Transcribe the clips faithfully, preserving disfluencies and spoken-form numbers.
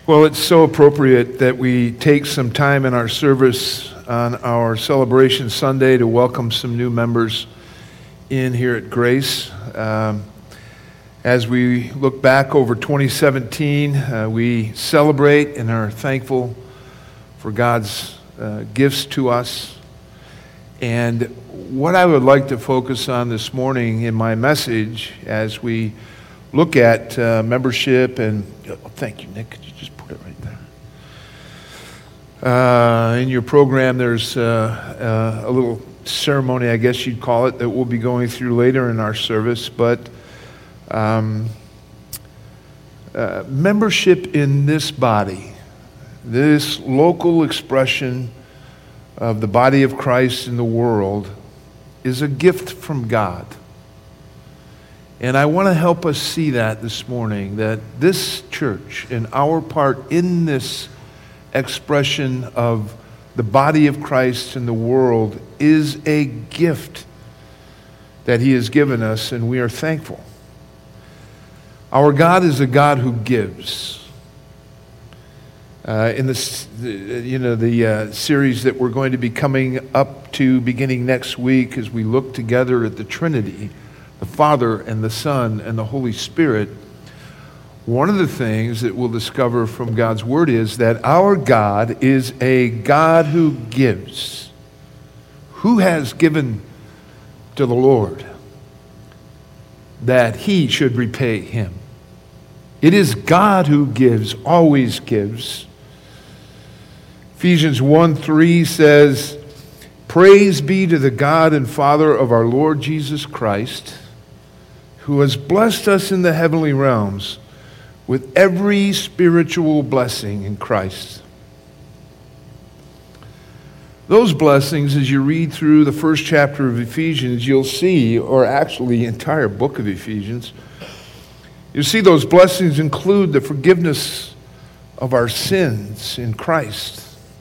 Well, it's so appropriate that we take some time in our service on our Celebration Sunday to welcome some new members in here at Grace. Um, as we look back over twenty seventeen, uh, we celebrate and are thankful for God's uh, gifts to us. And what I would like to focus on this morning in my message as we look at uh, membership and, oh, thank you, Nick, could you just put it right there? Uh, in your program, there's uh, uh, a little ceremony, I guess you'd call it, that we'll be going through later in our service. But um, uh, membership in this body, this local expression of the body of Christ in the world, is a gift from God. And I want to help us see that this morning, that this church and our part in this expression of the body of Christ in the world is a gift that He has given us, and we are thankful. Our God is a God who gives. Uh, in this, you know, the uh, series that we're going to be coming up to beginning next week as we look together at the Trinity, the Father and the Son and the Holy Spirit, one of the things that we'll discover from God's Word is that our God is a God who gives. Who has given to the Lord that He should repay him? It is God who gives, always gives. Ephesians one three says, "Praise be to the God and Father of our Lord Jesus Christ, who has blessed us in the heavenly realms with every spiritual blessing in Christ." Those blessings, as you read through the first chapter of Ephesians, you'll see, or actually the entire book of Ephesians, you see those blessings include the forgiveness of our sins in Christ.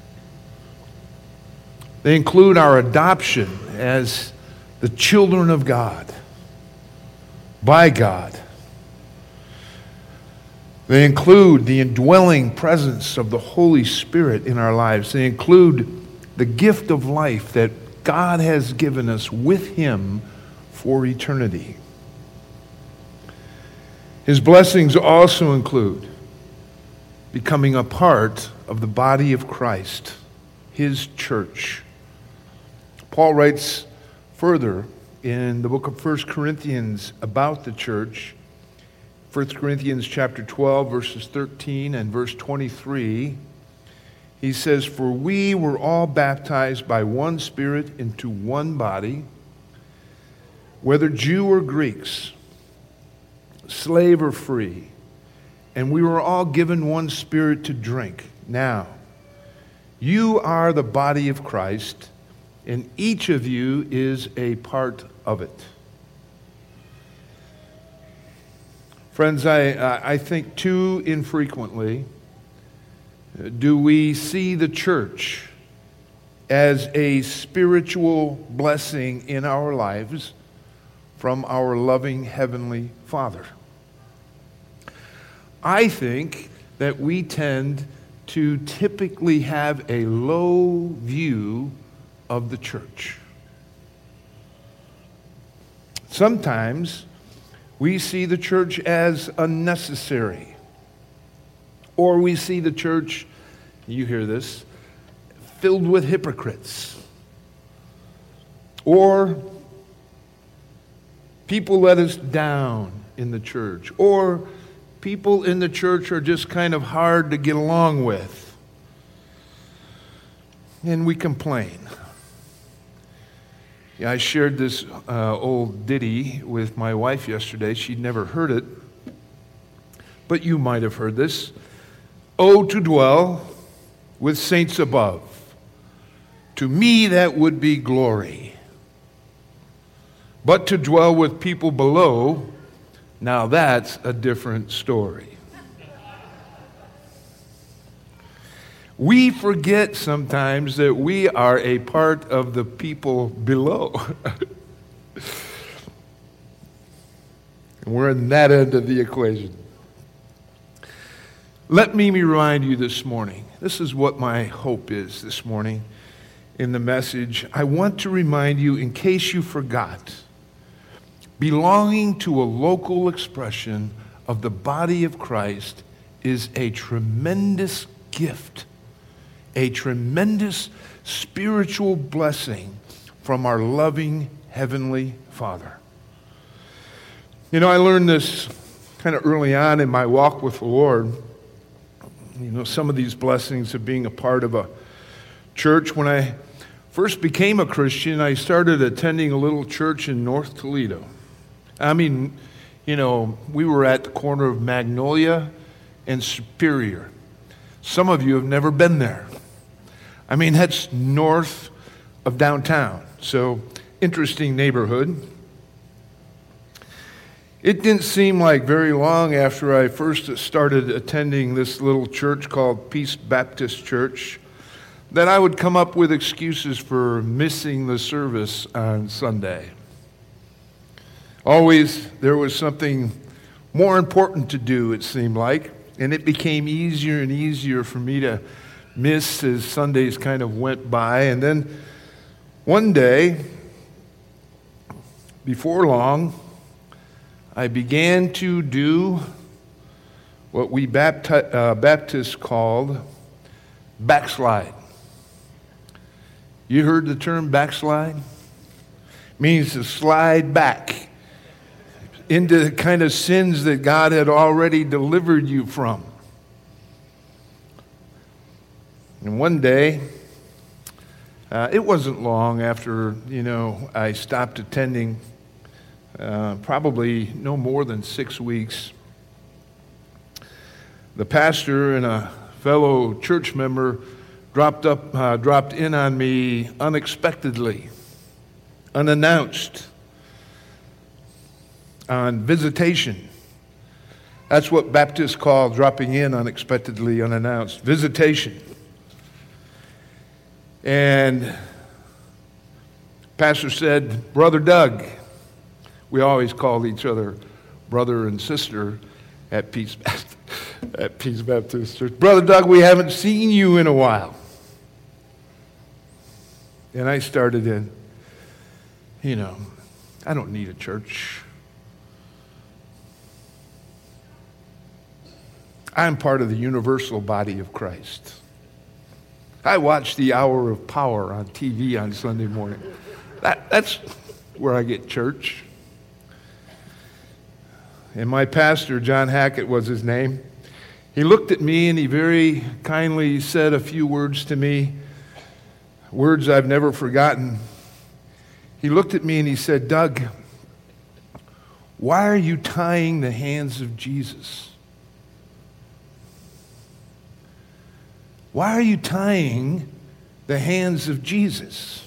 They include our adoption as the children of God, by God. They include the indwelling presence of the Holy Spirit in our lives. They include the gift of life that God has given us with Him for eternity. His blessings also include becoming a part of the body of Christ, His church. Paul writes further in the book of First Corinthians about the church. First Corinthians chapter twelve, verses thirteen and verse twenty-three. He says, "For we were all baptized by one Spirit into one body, whether Jew or Greeks, slave or free, and we were all given one Spirit to drink. Now, you are the body of Christ, and each of you is a part of it." Friends, I, I think too infrequently do we see the church as a spiritual blessing in our lives from our loving Heavenly Father. I think that we tend to typically have a low view of the church. Sometimes we see the church as unnecessary. Or we see the church, you hear this, filled with hypocrites. Or people let us down in the church. Or people in the church are just kind of hard to get along with. And we complain. Yeah, I shared this uh, old ditty with my wife yesterday. She'd never heard it, but you might have heard this. "Oh, to dwell with saints above, to me that would be glory. But to dwell with people below, now that's a different story." We forget sometimes that we are a part of the people below. We're in that end of the equation. Let me remind you this morning, this is what my hope is this morning in the message. I want to remind you, in case you forgot, belonging to a local expression of the body of Christ is a tremendous gift, a tremendous spiritual blessing from our loving Heavenly Father. You know, I learned this kind of early on in my walk with the Lord. You know, some of these blessings of being a part of a church. When I first became a Christian, I started attending a little church in North Toledo. I mean, you know, we were at the corner of Magnolia and Superior. Some of you have never been there. I mean, that's north of downtown. So, interesting neighborhood. It didn't seem like very long after I first started attending this little church called Peace Baptist Church that I would come up with excuses for missing the service on Sunday. Always there was something more important to do, it seemed like, and it became easier and easier for me to miss as Sundays kind of went by. And then one day, before long, I began to do what we Bapti- uh, Baptists called backslide. You heard the term backslide? It means to slide back into the kind of sins that God had already delivered you from. And one day, uh, it wasn't long after, you know, I stopped attending. Uh, probably no more than six weeks. The pastor and a fellow church member dropped up, uh, dropped in on me unexpectedly, unannounced, on visitation. That's what Baptists call dropping in unexpectedly, unannounced, visitation. And pastor said, "Brother Doug," we always called each other brother and sister at Peace Baptist, at Peace Baptist Church. "Brother Doug, we haven't seen you in a while." And I started in, you know, I don't need a church. I'm part of the universal body of Christ. I watch the Hour of Power on T V on Sunday morning. That, that's where I get church. And my pastor, John Hackett was his name, he looked at me and he very kindly said a few words to me, words I've never forgotten. He looked at me and he said, "Doug, why are you tying the hands of Jesus? Why are you tying the hands of Jesus?"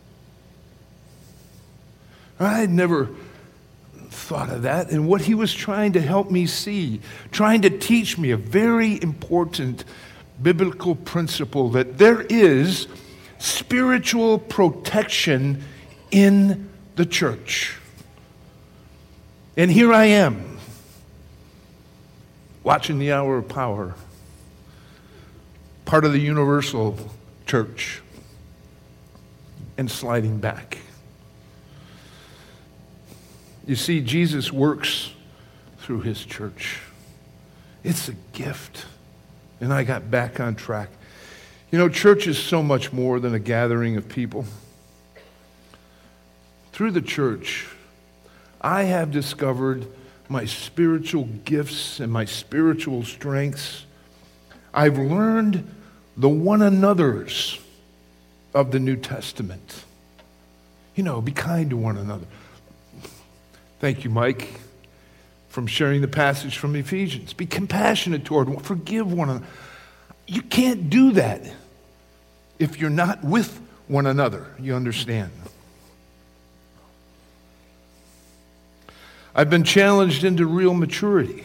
I had never thought of that, and what he was trying to help me see, trying to teach me a very important biblical principle, that there is spiritual protection in the church. And here I am, watching the Hour of Power, part of the universal church, and sliding back. You see, Jesus works through his church. It's a gift. And I got back on track. You know, church is so much more than a gathering of people. Through the church, I have discovered my spiritual gifts and my spiritual strengths. I've learned the one another's of the New Testament. You know, be kind to one another. Thank you, Mike, from sharing the passage from Ephesians. Be compassionate toward one, forgive one another. You can't do that if you're not with one another. You understand? I've been challenged into real maturity.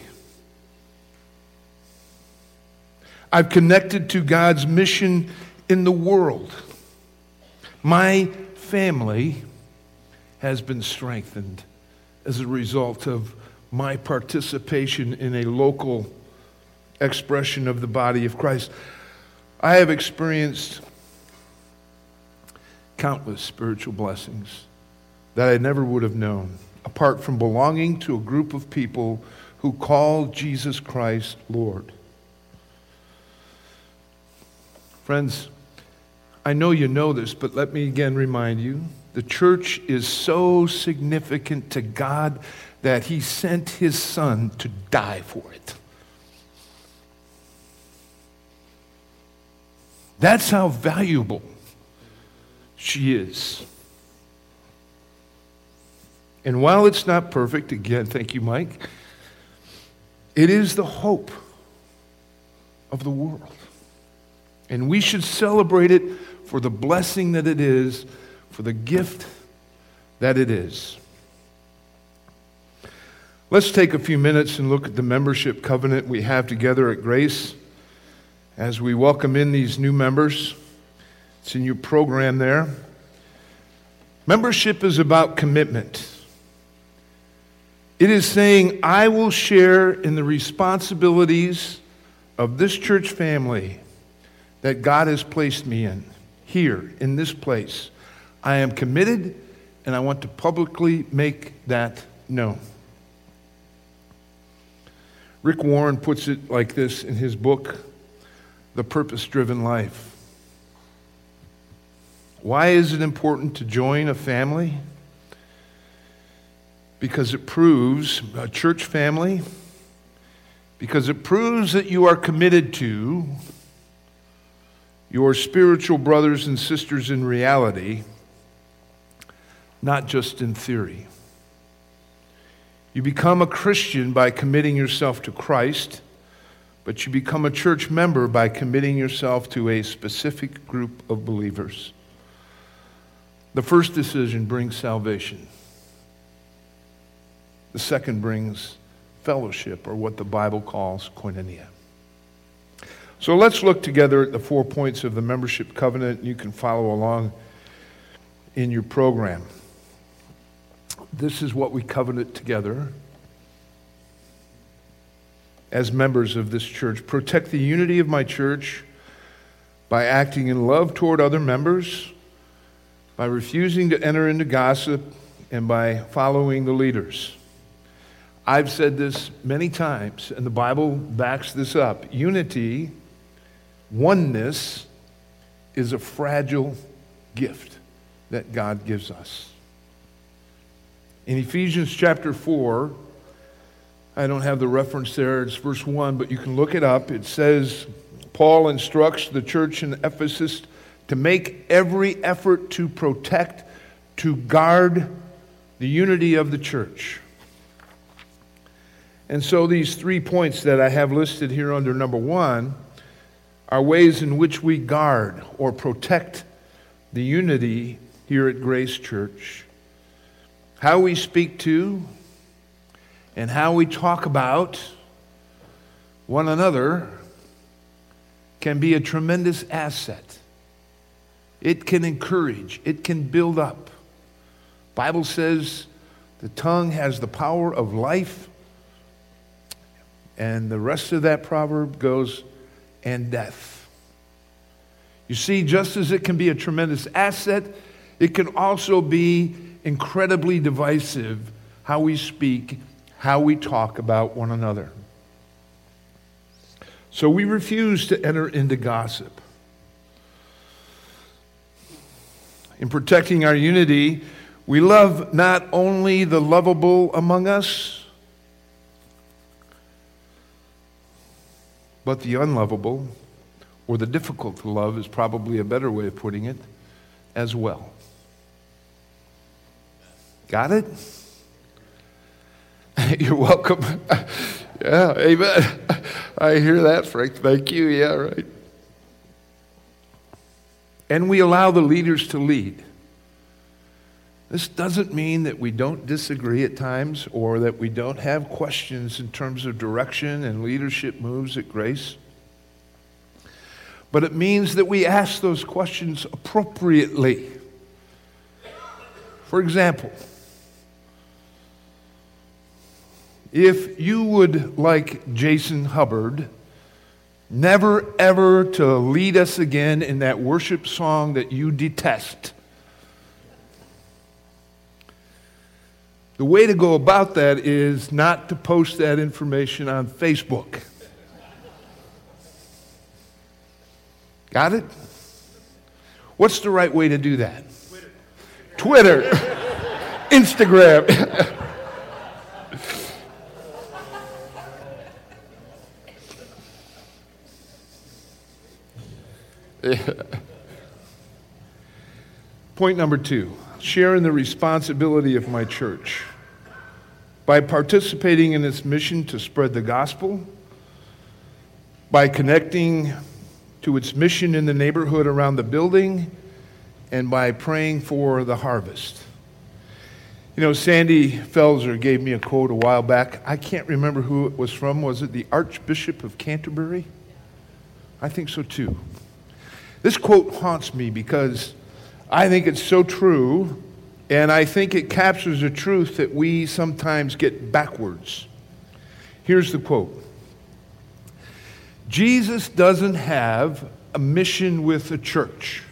I've connected to God's mission in the world. My family has been strengthened as a result of my participation in a local expression of the body of Christ. I have experienced countless spiritual blessings that I never would have known, apart from belonging to a group of people who call Jesus Christ Lord. Friends, I know you know this, but let me again remind you, the church is so significant to God that He sent His Son to die for it. That's how valuable she is. And while it's not perfect, again, thank you, Mike, it is the hope of the world. And we should celebrate it for the blessing that it is, for the gift that it is. Let's take a few minutes and look at the membership covenant we have together at Grace as we welcome in these new members. It's in your program there. Membership is about commitment. It is saying, I will share in the responsibilities of this church family that God has placed me in, here, in this place. I am committed, and I want to publicly make that known. Rick Warren puts it like this in his book, The Purpose-Driven Life. Why is it important to join a family? Because it proves, a church family, because it proves that you are committed to your spiritual brothers and sisters in reality, not just in theory. You become a Christian by committing yourself to Christ, but you become a church member by committing yourself to a specific group of believers. The first decision brings salvation. The second brings fellowship, or what the Bible calls koinonia. So let's look together at the four points of the membership covenant. You can follow along in your program. This is what we covenant together as members of this church. Protect the unity of my church by acting in love toward other members, by refusing to enter into gossip, and by following the leaders. I've said this many times, and the Bible backs this up. Unity, oneness, is a fragile gift that God gives us. In Ephesians chapter four, I don't have the reference there, it's verse one, but you can look it up. It says, Paul instructs the church in Ephesus to make every effort to protect, to guard the unity of the church. And so these three points that I have listed here under number one are ways in which we guard or protect the unity here at Grace Church. How we speak to and how we talk about one another can be a tremendous asset. It can encourage, it can build up. The Bible says the tongue has the power of life, and the rest of that proverb goes, and death. You see, just as it can be a tremendous asset, it can also be incredibly divisive how we speak, how we talk about one another. So we refuse to enter into gossip. In protecting our unity, we love not only the lovable among us, but the unlovable, or the difficult to love is probably a better way of putting it, as well. Got it? You're welcome. Yeah, amen. I hear that, Frank. Thank you. Yeah, right. And we allow the leaders to lead. This doesn't mean that we don't disagree at times or that we don't have questions in terms of direction and leadership moves at Grace. But it means that we ask those questions appropriately. For example, if you would like Jason Hubbard never ever to lead us again in that worship song that you detest. The way to go about that is not to post that information on Facebook. Got it? What's the right way to do that? Twitter. Twitter. Instagram. Point number two, sharing the responsibility of my church. By participating in its mission to spread the gospel, by connecting to its mission in the neighborhood around the building, and by praying for the harvest. You know, Sandy Felser gave me a quote a while back. I can't remember who it was from. Was it the Archbishop of Canterbury? I think so too. This quote haunts me because I think it's so true, and I think it captures a truth that we sometimes get backwards. Here's the quote. Jesus doesn't have a mission with the church.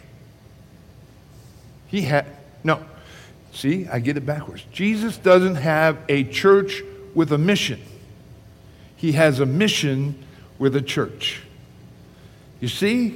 He had, no, see, I get it backwards. Jesus doesn't have a church with a mission. He has a mission with a church. You see?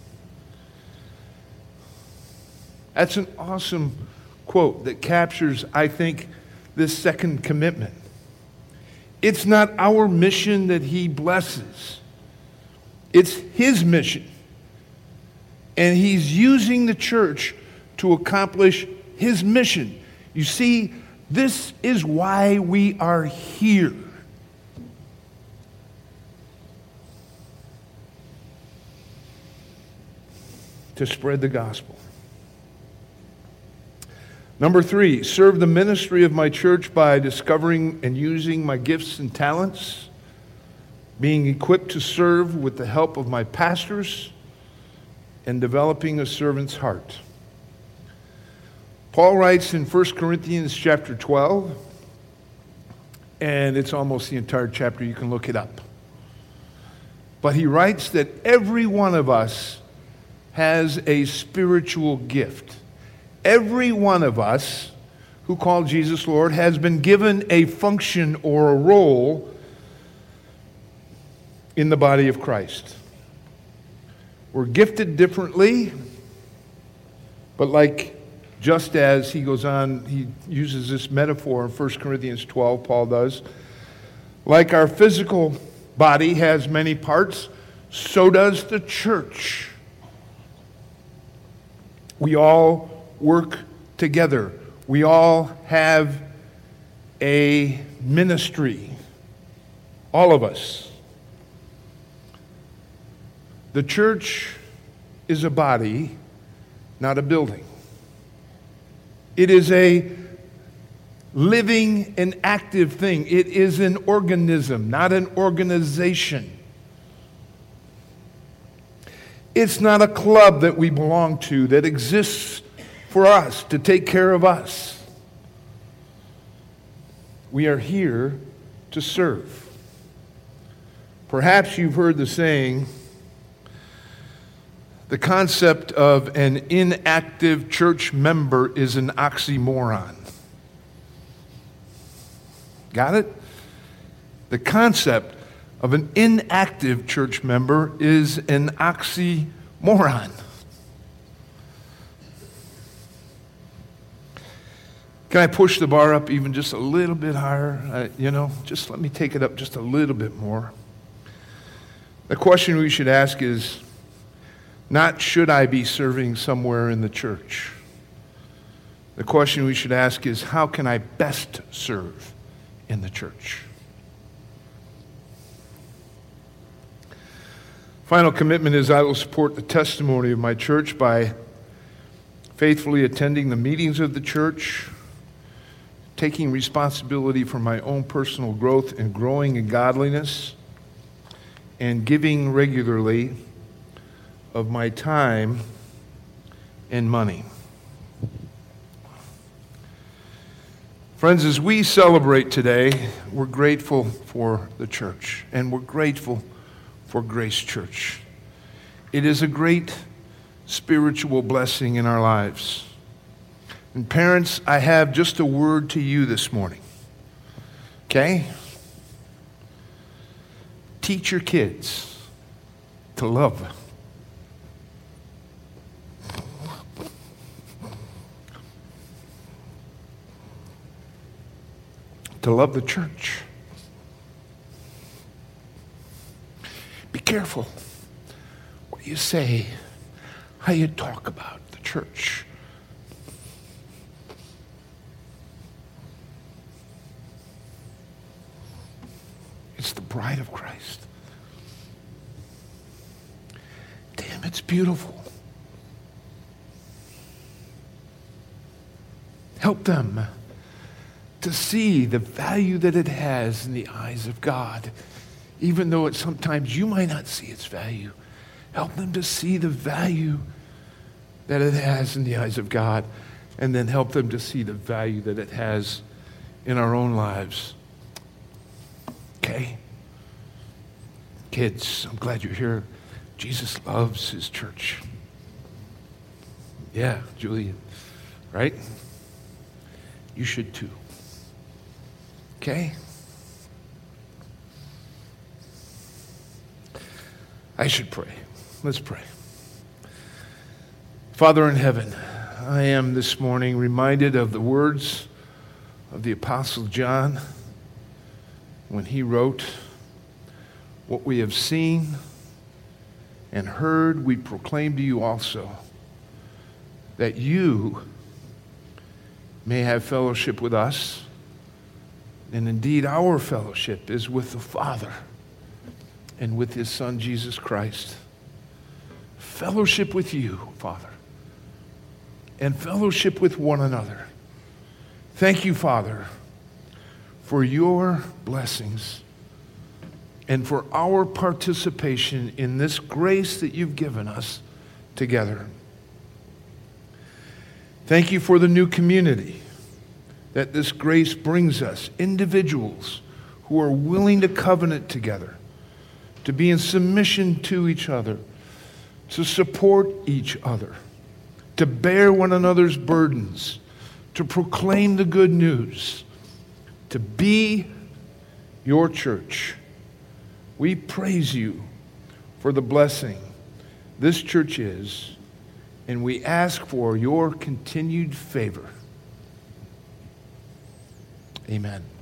That's an awesome quote that captures, I think, this second commitment. It's not our mission that he blesses. It's his mission. And he's using the church to accomplish his mission. You see, this is why we are here. To spread the gospel. Number three, serve the ministry of my church by discovering and using my gifts and talents, being equipped to serve with the help of my pastors, and developing a servant's heart. Paul writes in First Corinthians chapter twelve, and it's almost the entire chapter, you can look it up. But he writes that every one of us has a spiritual gift. Every one of us who call Jesus Lord has been given a function or a role in the body of Christ. We're gifted differently, but like, just as he goes on, he uses this metaphor in First Corinthians twelve, Paul does, like our physical body has many parts, so does the church. We all work together. We all have a ministry. All of us. The church is a body, not a building. It is a living and active thing. It is an organism, not an organization. It's not a club that we belong to that exists for us, to take care of us. We are here to serve. Perhaps you've heard the saying, the concept of an inactive church member is an oxymoron. Got it? The concept of an inactive church member is an oxymoron. Can I push the bar up even just a little bit higher? Uh, you know, just let me take it up just a little bit more. The question we should ask is not should I be serving somewhere in the church. The question we should ask is how can I best serve in the church? Final commitment is I will support the testimony of my church by faithfully attending the meetings of the church, taking responsibility for my own personal growth and growing in godliness, and giving regularly of my time and money. Friends, as we celebrate today, we're grateful for the church, and we're grateful for Grace Church. It is a great spiritual blessing in our lives. And parents, I have just a word to you this morning. Okay? Teach your kids to love. To love the church. Be careful what you say, how you talk about the church. It's the bride of Christ. Damn, it's beautiful. Help them to see the value that it has in the eyes of God, even though it sometimes you might not see its value. Help them to see the value that it has in the eyes of God, and then help them to see the value that it has in our own lives. Okay? Kids, I'm glad you're here. Jesus loves his church. Yeah, Julian, right? You should too. Okay? I should pray. Let's pray. Father in heaven, I am this morning reminded of the words of the Apostle John when he wrote, "What we have seen and heard, we proclaim to you also, that you may have fellowship with us. And indeed, our fellowship is with the Father and with his Son, Jesus Christ." Fellowship with you, Father, and fellowship with one another. Thank you, Father, for your blessings and for our participation in this grace that you've given us together. Thank you for the new community that this grace brings us, individuals who are willing to covenant together, to be in submission to each other, to support each other, to bear one another's burdens, to proclaim the good news, to be your church. We praise you for the blessing this church is, and we ask for your continued favor. Amen.